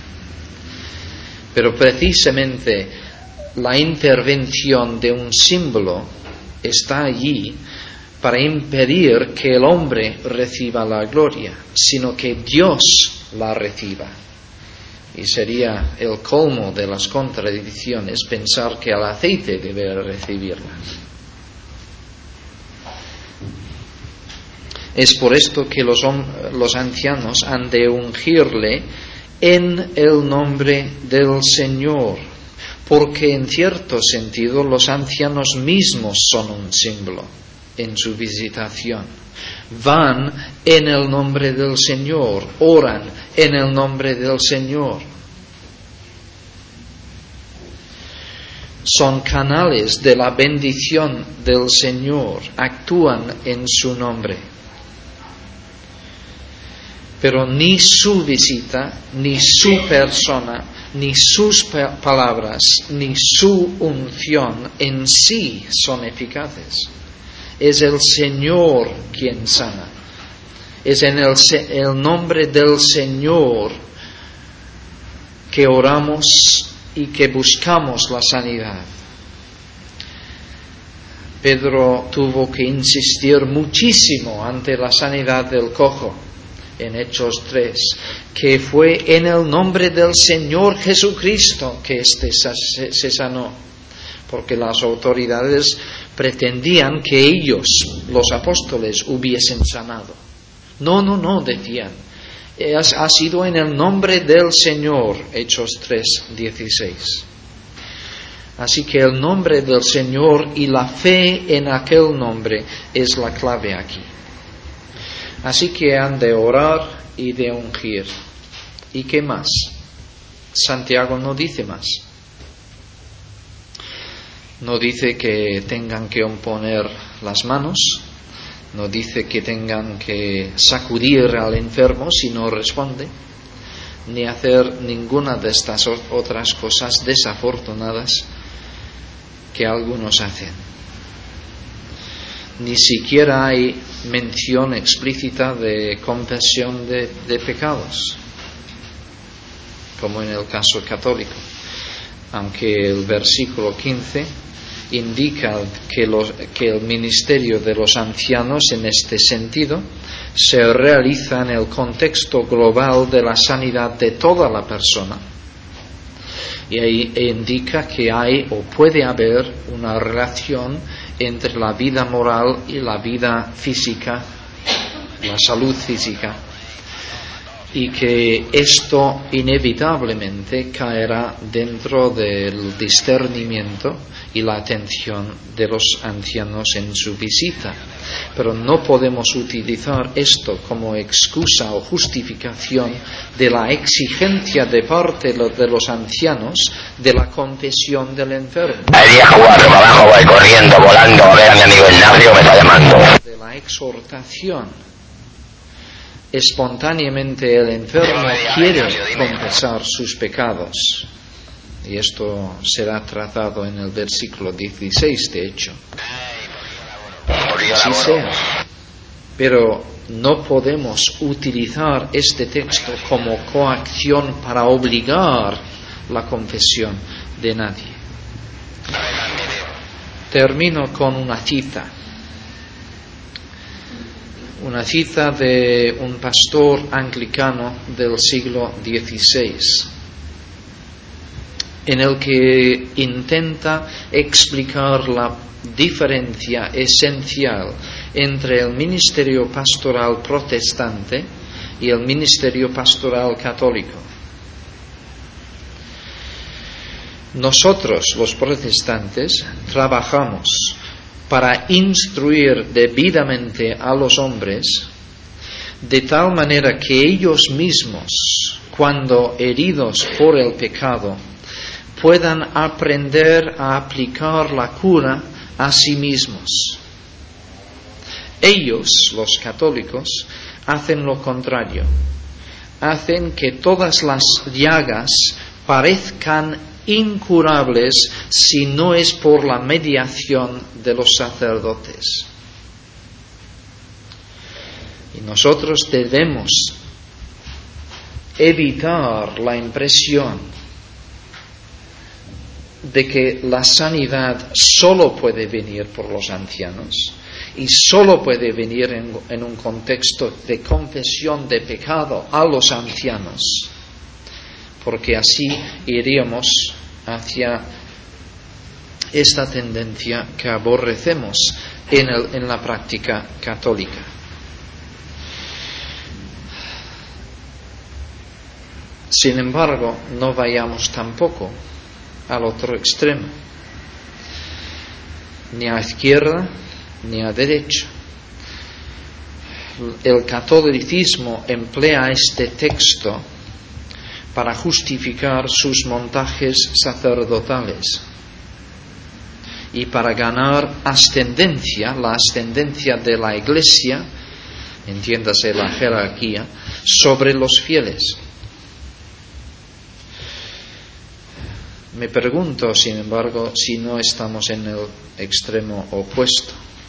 Speaker 1: pero precisamente la intervención de un símbolo está allí para impedir que el hombre reciba la gloria, sino que Dios la reciba. Y sería el colmo de las contradicciones pensar que el aceite debe recibirla. Es por esto que los, los ancianos han de ungirle en el nombre del Señor, porque en cierto sentido los ancianos mismos son un símbolo en su visitación. Van en el nombre del Señor, oran en el nombre del Señor. Son canales de la bendición del Señor, actúan en su nombre. Pero ni su visita, ni su persona, ni sus palabras, ni su unción en sí son eficaces. Es el Señor quien sana. Es en el, el nombre del Señor que oramos y que buscamos la sanidad. Pedro tuvo que insistir muchísimo ante la sanidad del cojo en Hechos tres, que fue en el nombre del Señor Jesucristo que éste se, se sanó, porque las autoridades pretendían que ellos, los apóstoles, hubiesen sanado. No, no, no, decían. Ha sido en el nombre del Señor, Hechos tres dieciséis. Así que el nombre del Señor y la fe en aquel nombre es la clave aquí. Así que han de orar y de ungir. ¿Y qué más? Santiago no dice más. No dice que tengan que imponer las manos, no dice que tengan que sacudir al enfermo si no responde, ni hacer ninguna de estas otras cosas desafortunadas que algunos hacen. Ni siquiera hay mención explícita de confesión de, de pecados, como en el caso católico. aunque el versículo quince indica que, los, que el ministerio de los ancianos en este sentido se realiza en el contexto global de la sanidad de toda la persona, y ahí indica que hay o puede haber una relación entre la vida moral y la vida física, la salud física, y que esto inevitablemente caerá dentro del discernimiento y la atención de los ancianos en su visita. Pero no podemos utilizar esto como excusa o justificación de la exigencia de parte de los ancianos de la confesión del enfermo.
Speaker 2: El día cuatro para abajo voy corriendo, volando a ver a mi amigo Ignacio, me está llamando.
Speaker 1: De la exhortación. Espontáneamente el enfermo quiere confesar sus pecados, y esto será tratado en el versículo dieciséis, de hecho. Así sea. Pero no podemos utilizar este texto como coacción para obligar la confesión de nadie. Termino con una cita. Una cita de un pastor anglicano del siglo dieciséis, en el que intenta explicar la diferencia esencial entre el ministerio pastoral protestante y el ministerio pastoral católico. Nosotros, los protestantes, trabajamos para instruir debidamente a los hombres, de tal manera que ellos mismos, cuando heridos por el pecado, puedan aprender a aplicar la cura a sí mismos. Ellos, los católicos, hacen lo contrario. Hacen que todas las llagas parezcan incurables si no es por la mediación de los sacerdotes. Y nosotros debemos evitar la impresión de que la sanidad solo puede venir por los ancianos y solo puede venir en, en un contexto de confesión de pecado a los ancianos, porque así iríamos hacia esta tendencia que aborrecemos en, el, en la práctica católica. Sin embargo, no vayamos tampoco al otro extremo, ni a izquierda ni a derecha. El catolicismo emplea este texto para justificar sus montajes sacerdotales y para ganar ascendencia, la ascendencia de la Iglesia, entiéndase la jerarquía, sobre los fieles. Me pregunto, sin embargo, si no estamos en el extremo opuesto.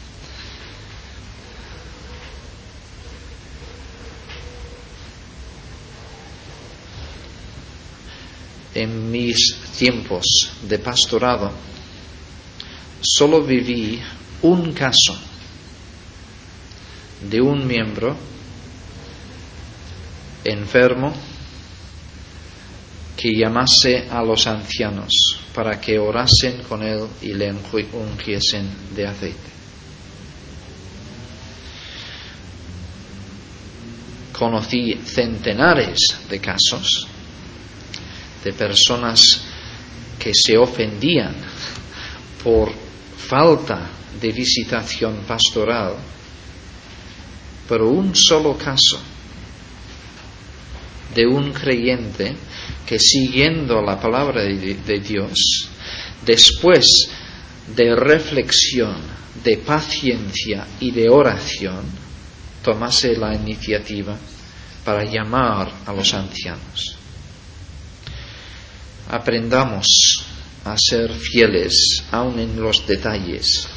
Speaker 1: En mis tiempos de pastorado, solo viví un caso de un miembro enfermo que llamase a los ancianos para que orasen con él y le ungiesen de aceite. Conocí centenares de casos de personas que se ofendían por falta de visitación pastoral, pero un solo caso de un creyente que, siguiendo la palabra de, de Dios, después de reflexión, de paciencia y de oración, tomase la iniciativa para llamar a los ancianos. Aprendamos a ser fieles aun en los detalles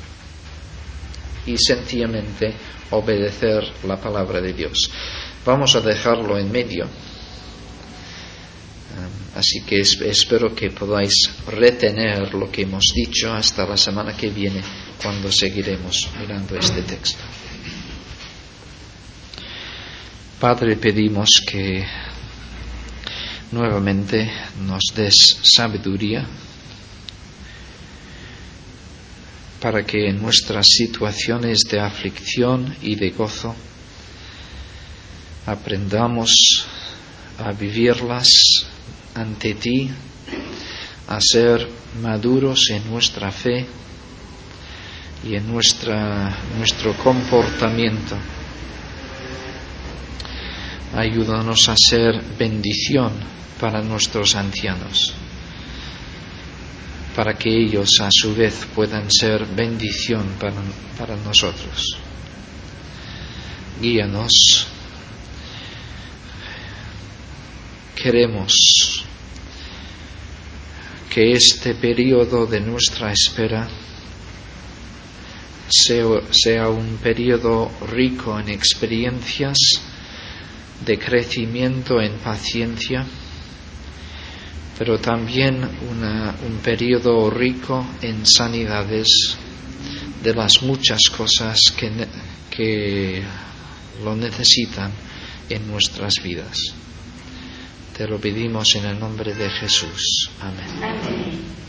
Speaker 1: y sencillamente obedecer la palabra de Dios. Vamos a dejarlo en medio. Así que es, espero que podáis retener lo que hemos dicho hasta la semana que viene, cuando seguiremos mirando este texto. Padre, pedimos que nuevamente nos des sabiduría para que en nuestras situaciones de aflicción y de gozo aprendamos a vivirlas ante ti, a ser maduros en nuestra fe y en nuestra, nuestro comportamiento. Ayúdanos a ser bendición para nuestros ancianos, para que ellos a su vez puedan ser bendición para, para nosotros. Guíanos. Queremos que este periodo de nuestra espera sea, sea un periodo rico en experiencias de crecimiento en paciencia, pero también una, un periodo rico en sanidades de las muchas cosas que, que lo necesitan en nuestras vidas. Te lo pedimos en el nombre de Jesús. Amén. Amén.